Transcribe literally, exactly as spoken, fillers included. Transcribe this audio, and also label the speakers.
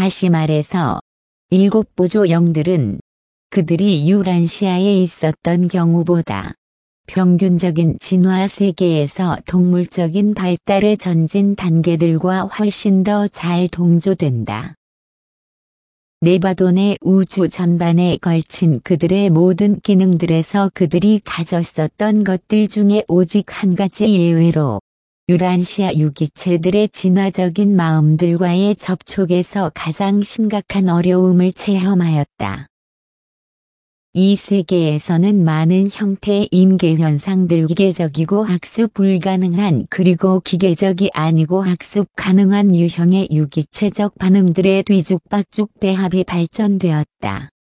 Speaker 1: 다시 말해서 일곱 보조 영들은 그들이 유란시아에 있었던 경우보다 평균적인 진화 세계에서 동물적인 발달의 전진 단계들과 훨씬 더 잘 동조된다. 네바돈의 우주 전반에 걸친 그들의 모든 기능들에서 그들이 가졌었던 것들 중에 오직 한 가지 예외로 유란시아 유기체들의 진화적인 마음들과의 접촉에서 가장 심각한 어려움을 체험하였다. 이 세계에서는 많은 형태의 임계 현상들, 기계적이고 학습 불가능한 그리고 기계적이 아니고 학습 가능한 유형의 유기체적 반응들의 뒤죽박죽 배합이 발전되었다.